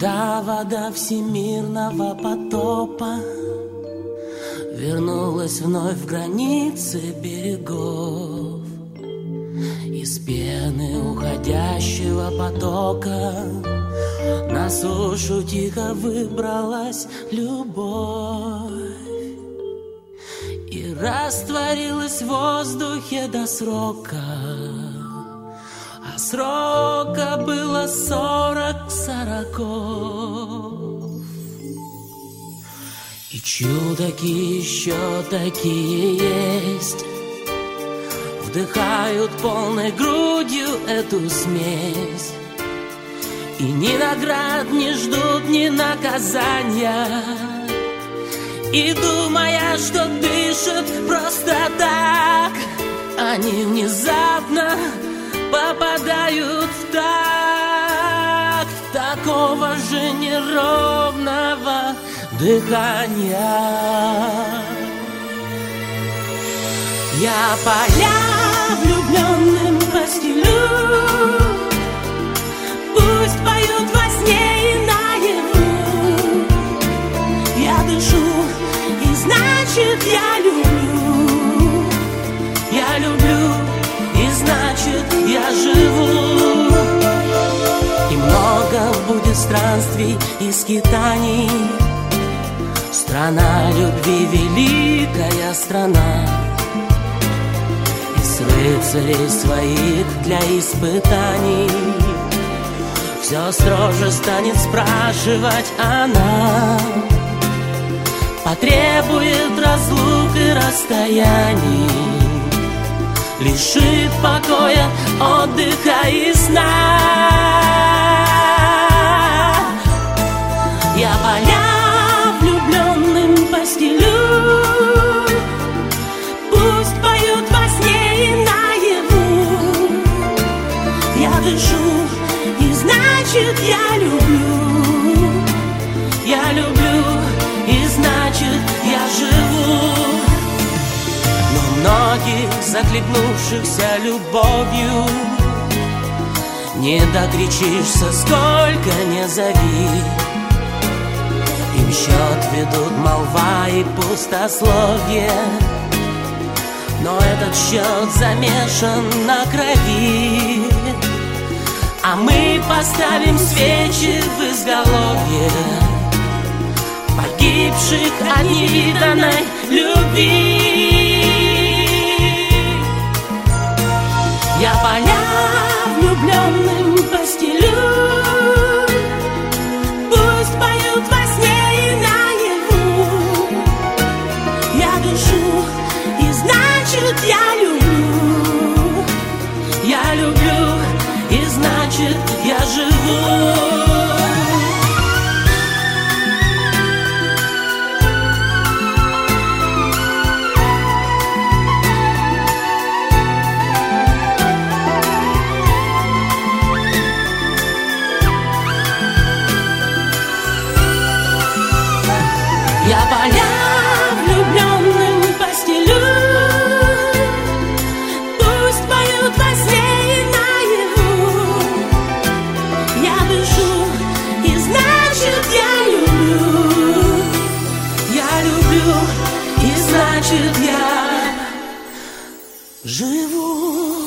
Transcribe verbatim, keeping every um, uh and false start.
Когда вода всемирного потопа вернулась вновь в границы берегов, из пены уходящего потока на сушу тихо выбралась любовь и растворилась в воздухе до срока. А срока было сорок сороков. И чудаки еще такие есть, вдыхают полной грудью эту смесь, и ни наград не ждут, ни наказания, и думая, что дышат просто так, они внезапно попадают в такт такого же неровного дыхания. Я поля влюбленным постелю, пусть поют во сне и наяву. Я дышу, и значит я люблю. Я люблю, и значит я живу. И много будет странствий и скитаний. Страна любви, великая страна. Из рыцарей своих для испытаний все строже станет спрашивать она. Потребует разлук и расстояний, лишит покоя, отдыха и сна. Я поля влюбленным постелю, пусть поют во сне и наяву. Я дышу, и значит я люблю. Я люблю, и значит я живу. Многих, захлебнувшихся любовью, не докричишься, сколько не зови. Им счет ведут молва и пустословие, но этот счет замешан на крови. А мы поставим свечи в изголовье погибших от невиданной любви. Я поля влюбленным постелю, пусть поют во сне и наяву. Я дышу, и значит я люблю. Я люблю, и значит я живу. Я поля влюбленным постелю, пусть поют во сне и наяву. Я дышу, и значит я люблю. Я люблю, и значит я живу.